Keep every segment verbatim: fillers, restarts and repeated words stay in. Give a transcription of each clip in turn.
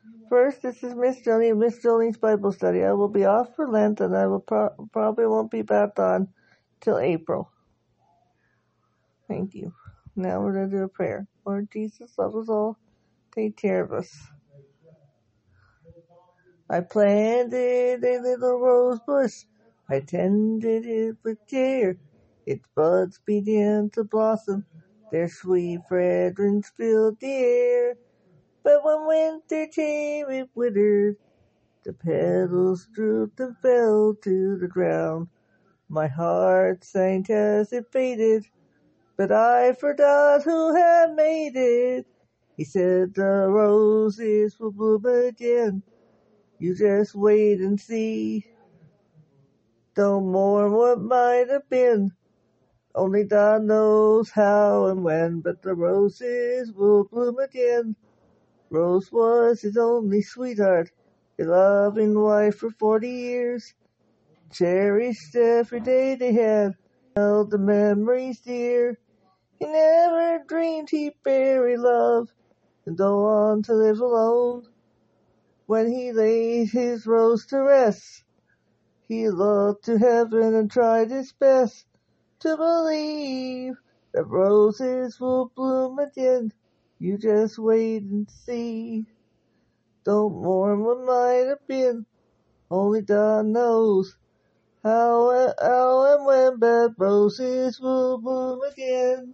First, this is Miss Jolene, Miss Jolene's Bible study. I will be off for Lent, and I will pro- probably won't be back on till April. Thank you. Now we're going to do a prayer. Lord Jesus, love us all. Take care of us. I planted a little rose bush. I tended it with care. Its buds began to blossom. Their sweet fragrance filled the air. But when winter came, it withered. The petals drooped and fell to the ground. My heart sank as it faded, but I forgot who had made it. He said the roses will bloom again. You just wait and see. Don't mourn what might have been. Only God knows how and when, but the roses will bloom again. Rose was his only sweetheart, a loving wife for forty years. Cherished every day they had, held the memories dear. He never dreamed he'd bury love and go on to live alone. When he laid his rose to rest, he looked to heaven and tried his best to believe that roses will bloom again. You just wait and see. Don't mourn what might have been. Only God knows how, how and when bad roses will bloom again.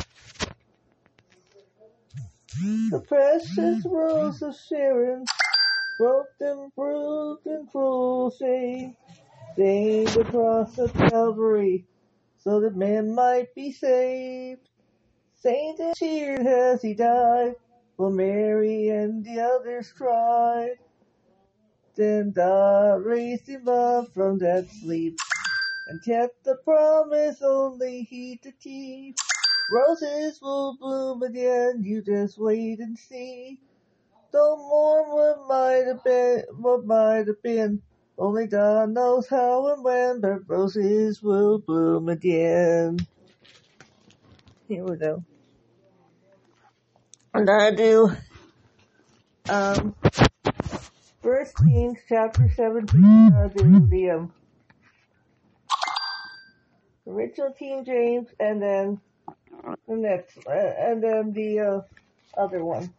The precious rose of Sharon, broke and bruised in cruel shame, stained the cross of Calvary, so that men might be saved. Saints cheered as he died, while Mary and the others cried. Then God raised him up from that sleep, and kept the promise only he to keep. Roses will bloom again, you just wait and see. Don't mourn what might have been, what might have been. Only God knows how and when, but roses will bloom again. Here we go. And I do, um, First Kings chapter seventeen, I do the, um, original King James, and then the next, uh, and then the, uh, other one.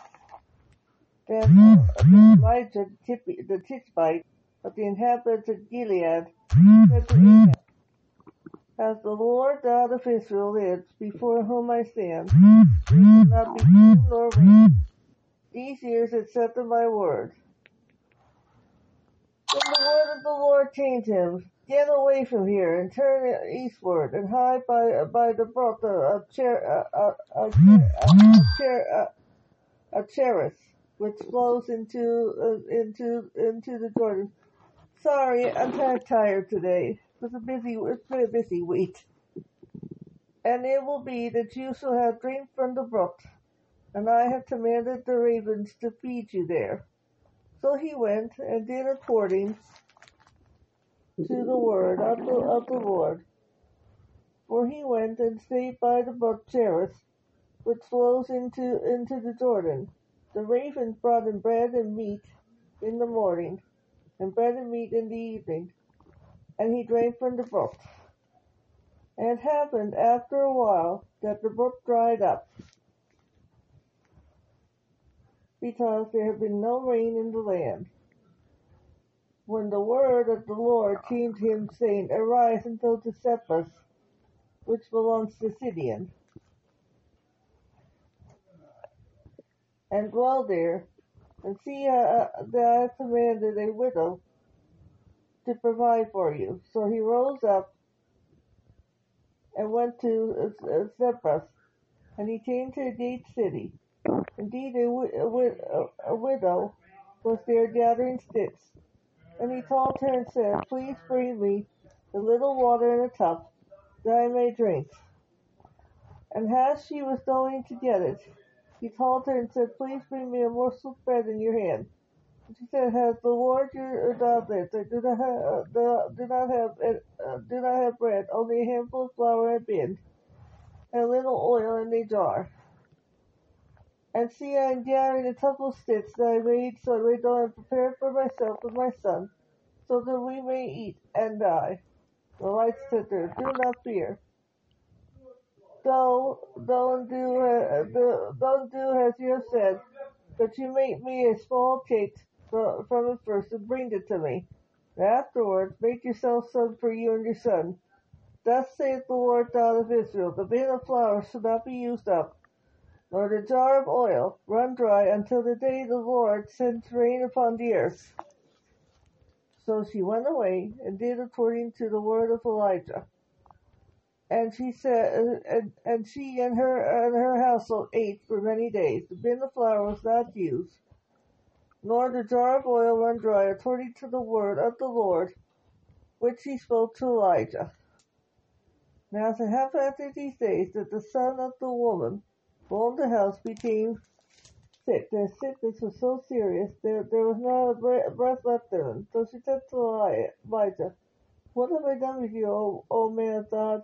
Then uh, Elijah, the Tishbite of the inhabitants of Gilead, said to Ahab, as the Lord God of Israel lives, before whom I stand, there shall not be dew nor rain these years except at my word. Then the word of the Lord came to him, get away from here and turn eastward and hide by by the brook of Cher, uh, uh, Cher, uh, Cherith, which flows into uh, into into the Jordan. Sorry, I'm kind of tired today. It was a busy, it's been a busy week. And it will be that you shall have drink from the brook, and I have commanded the ravens to feed you there. So he went and did according to the word of the, of the Lord. For he went and stayed by the brook Cherith, which flows into, into the Jordan. The ravens brought him bread and meat in the morning, and bread and meat in the evening, and he drank from the brook. And it happened after a while that the brook dried up, because there had been no rain in the land. When the word of the Lord came to him, saying, arise and go to Sephus, which belongs to Sidon, and dwell there, and see uh, that I have commanded a widow to provide for you. So he rose up and went to uh, Sephus, and he came to a gate city. Indeed, a, a, a widow was there gathering sticks. And he called her and said, please bring me a little water in a cup, that I may drink. And as she was going to get it, he called her and said, please bring me a morsel of bread in your hand. And she said, has the Lord your God lived? I do not have, uh, do, do not have, uh, do not have bread, only a handful of flour in a bin, and a little oil in a jar. And see, I am gathering a couple of sticks that I made so I may go and prepare for myself and my son, so that we may eat and die. The light said to her, do not fear. Go, go and do, uh, do, go and do as you have said, but you make me a small cake from it first and bring it to me. And afterwards, make yourself some for you and your son. Thus saith the Lord God of Israel, the bin of flour shall not be used up, nor the jar of oil run dry until the day the Lord sends rain upon the earth. So she went away and did according to the word of Elijah. And she said, and, and she and her and her household ate for many days. The bin of flour was not used, nor the jar of oil run dry, according to the word of the Lord, which he spoke to Elijah. Now it happened after these days that the son of the woman who owned the house became sick. Their sickness was so serious, there, there was not a breath left in them. So she said to Elijah, what have I done with you, O, o man of God?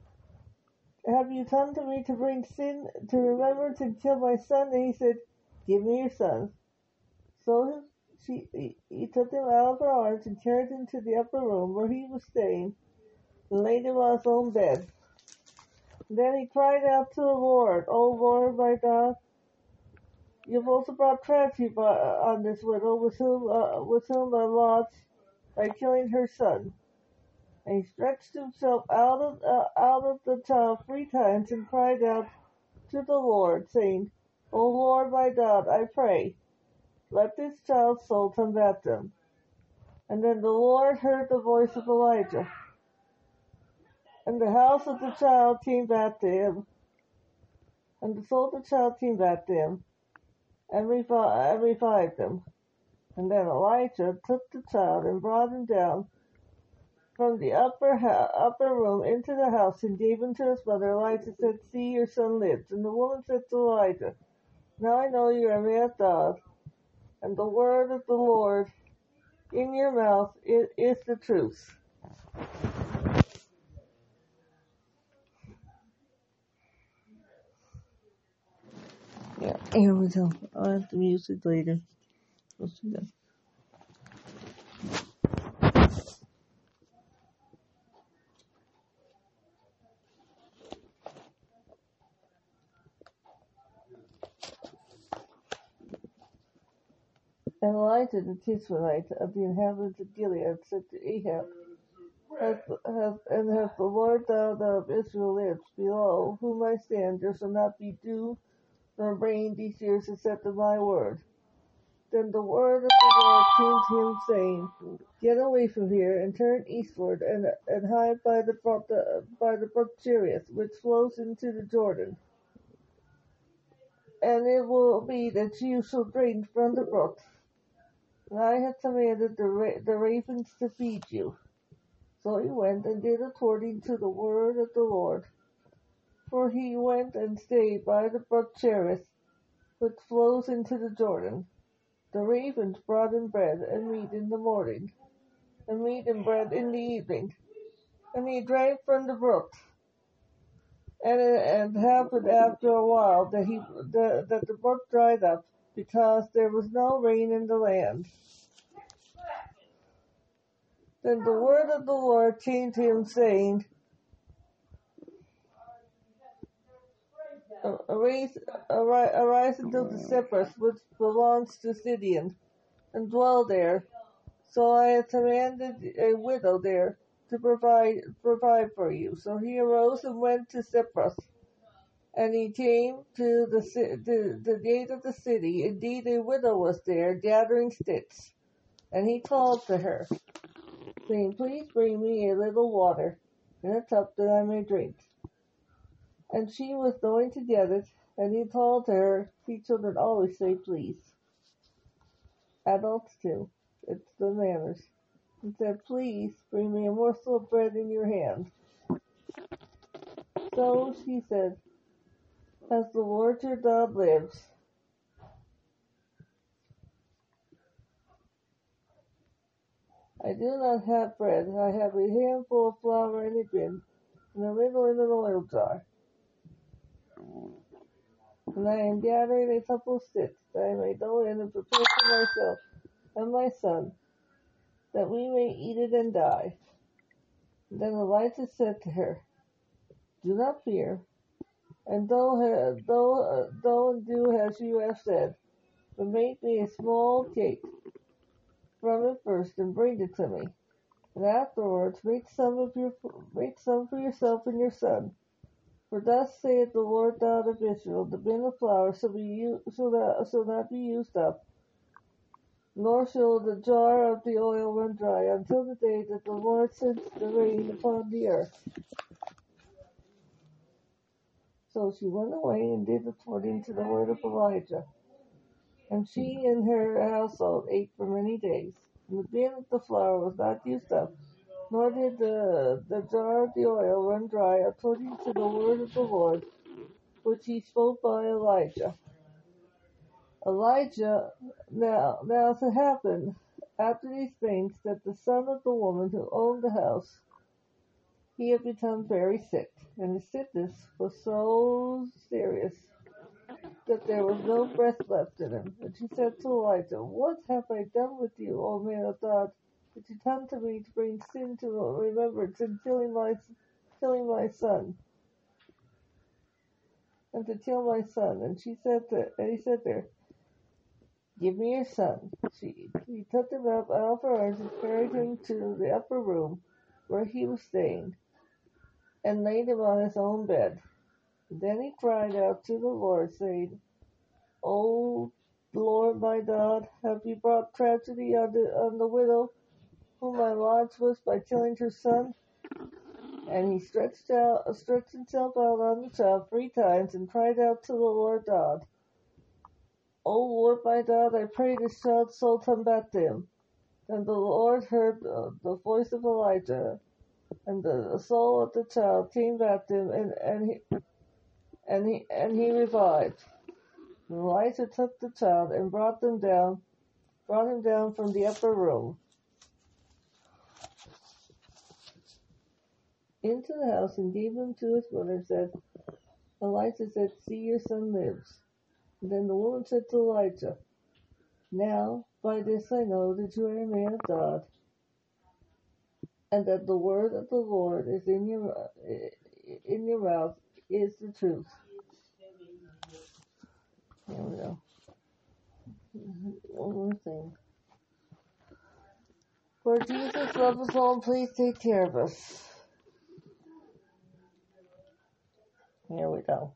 Have you come to me to bring sin, to remember to kill my son? And he said, give me your son. So she, he, he took him out of her arms and carried him to the upper room where he was staying, and laid him on his own bed. Then he cried out to the Lord, O Lord, my God, you've also brought tragedy on this widow with whom, uh, with whom I lodged by killing her son. And he stretched himself out of, uh, out of the child three times and cried out to the Lord, saying, O Lord, my God, I pray, let this child's soul come back to him. And then the Lord heard the voice of Elijah, and the house of the child came back to him, and the soul of the child came back to him, and, revi- and revived him. And then Elijah took the child and brought him down from the upper ha- upper room into the house and gave him to his mother. Elijah said, see, your son lives. And the woman said to Elijah, now I know you are a man of God, and the word of the Lord in your mouth is, is the truth. Yeah, here we go. I'll have the music later. We'll see that. And Elijah the Tishbite of the inhabitants of Gilead said to Ahab, has, has, and has the Lord God of Israel lived, below whom I stand, there shall not be dew nor rain these years except of my word. Then the word of the Lord came to him, saying, get away from here, and turn eastward, and, and hide by the, the, by the brook Cherith, which flows into the Jordan. And it will be that you shall drink from the brook. And I have commanded the, ra- the ravens to feed you. So he went and did according to the word of the Lord. For he went and stayed by the brook Cherith, which flows into the Jordan. The ravens brought him bread and meat in the morning, and meat and bread in the evening. And he drank from the brook. And it and happened after a while that he the, that the brook dried up, because there was no rain in the land. Then the word of the Lord came to him, saying, Arise, arise, arise into the cypress which belongs to Sidon, and dwell there. So I have commanded a widow there to provide provide for you. So he arose and went to Cyprus, and he came to the, the, the gate of the city. Indeed, a widow was there gathering sticks, and he called to her, saying, please bring me a little water in a cup that I may drink. And she was going to get it, and he called to her. See, children always say please. Adults too. It's the manners. He said, please bring me a morsel of bread in your hand. So she said, as the Lord your God lives, I do not have bread. I have a handful of flour in a bin, and a little in an oil jar. and I am gathering a couple of sticks, that I may go in and prepare for myself and my son, that we may eat it and die. And then Elijah said to her, Do not fear, and though, though, uh, though do as you have said, but make me a small cake from it first, and bring it to me. And afterwards make some of your make some for yourself and your son. For thus saith the Lord God of Israel, the bin of flour shall be u- shall not, shall not be used up, nor shall the jar of the oil run dry, until the day that the Lord sends the rain upon the earth. So she went away and did according to the word of Elijah. And she and her household ate for many days. And the bin of the flour was not used up, nor did the, the jar of the oil run dry, according to the word of the Lord, which he spoke by Elijah. Elijah, now, now it happened after these things that the son of the woman who owned the house, he had become very sick, and his sickness was so serious that there was no breath left in him. And she said to Elijah, What have I done with you, O man of God, that you come to me to bring sin to remembrance in killing my, killing my son, and to kill my son? And she said to, and he said to her, Give me your son. She, he took him up out of her arms and carried him to the upper room where he was staying, and laid him on his own bed. Then he cried out to the Lord, saying, O Lord my God, have you brought tragedy on the, on the widow whom I lodged with by killing her son? And he stretched out, stretched himself out on the child three times and cried out to the Lord God, O Lord my God, I pray this child's soul come back to him. And the Lord heard uh, the voice of Elijah, and the, the soul of the child came back to him, and, and he and he and he revived. And Elijah took the child and brought them down, brought him down from the upper room into the house, and gave him to his mother. And said, Elijah said, See, your son lives. And then the woman said to Elijah, Now by this I know that you are a man of God, and that the word of the Lord is in your in your mouth is the truth. There we go. One more thing. For Jesus loves us all, please take care of us. Here we go.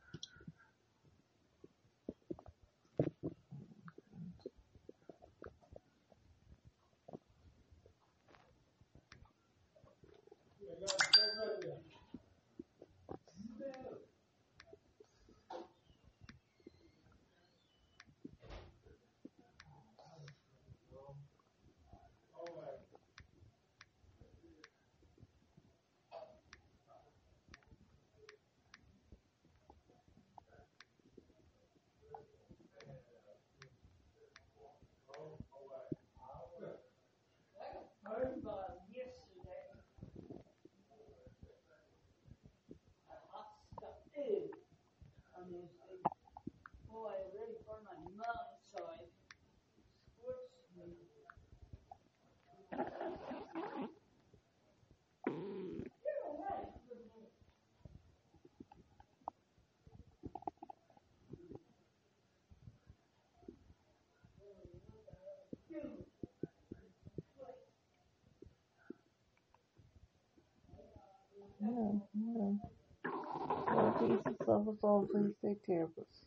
Yeah, yeah. Lord Jesus loves us all, please take care of us.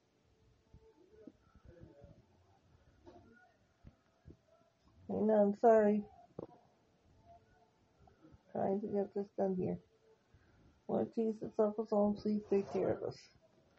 Hang on, sorry. Trying to get this done here. Lord Jesus loves us all, please take care of us.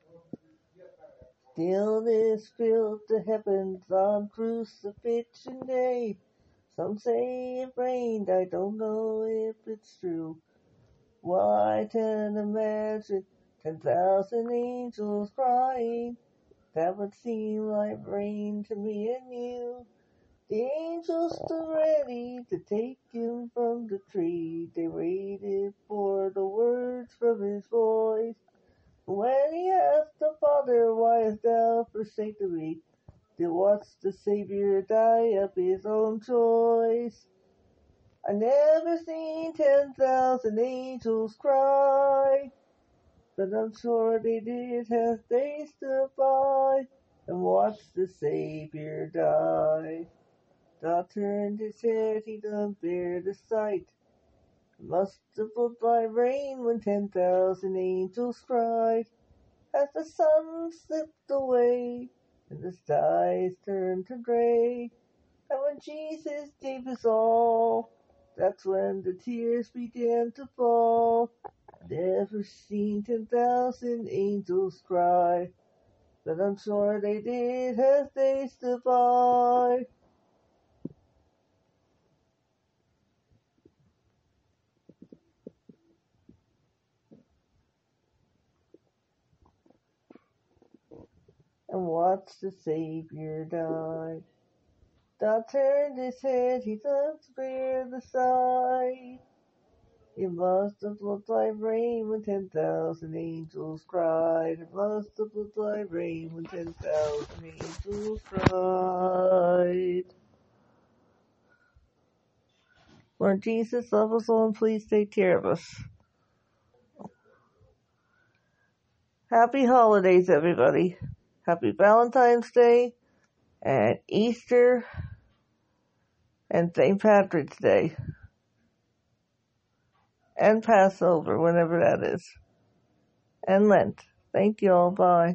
Stillness filled the heavens on crucifixion day. Some say it rained, I don't know if it's true. Well, I can imagine ten thousand angels crying. That would seem like rain to me and you. The angels stood ready to take him from the tree. They waited for the words from his voice. When he asked the Father, why hast thou forsaken me? To watch the Savior die of his own choice. I never seen ten thousand angels cry, but I'm sure they did as they stood by and watched the Savior die. God turned his head, he done bear the sight. Must have looked like rain when ten thousand angels cried, as the sun slipped away and the skies turned to gray. And when Jesus gave his all, that's when the tears began to fall. Never seen ten thousand angels cry, but I'm sure they did as they stood by. And watched the Savior die. God turned his head, he looked to bear the sight. It must have looked like rain when ten thousand angels cried. It must have looked like rain when ten thousand angels cried. Lord Jesus, love us all and please take care of us. Happy holidays, everybody. Happy Valentine's Day and Easter and Saint Patrick's Day. And Passover, whenever that is. And Lent. Thank you all. Bye.